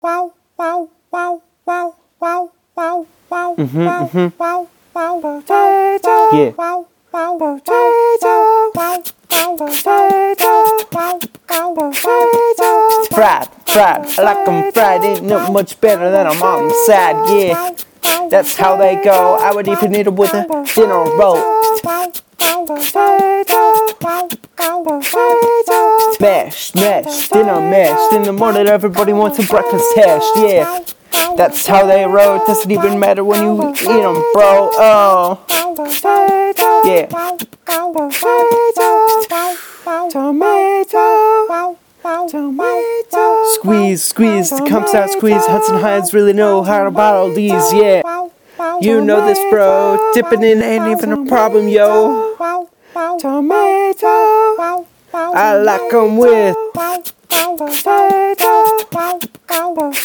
Fried, I like 'em fried, ain't no much better than a mom's side, yeah. That's how they go, I would even eat 'em with a dinner roll. Smash, dinner mashed, in the morning everybody wants a breakfast hashed, yeah. That's how they roll, it doesn't even matter when you eat 'em, bro, oh. Yeah. Tomato. Squeeze, it comes out squeeze. Hudson Hines really know how to bottle these, yeah. You know this, bro. Dipping in ain't even a problem, yo. Tomato. I like 'em with potato.